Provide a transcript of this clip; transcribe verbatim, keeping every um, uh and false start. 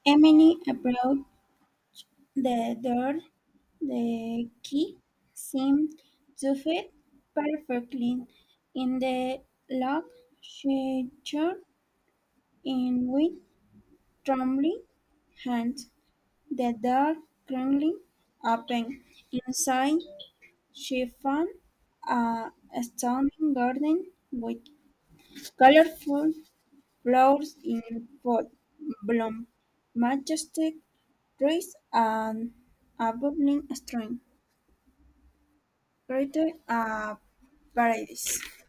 Emily approached the door. The key seemed to fit perfectly in the lock. She turned in with trembling hands. The door crankly opened. Inside, she found a stunning garden with colorful flowers in full bloom, majestic trees, and a bubbling stream created a paradise.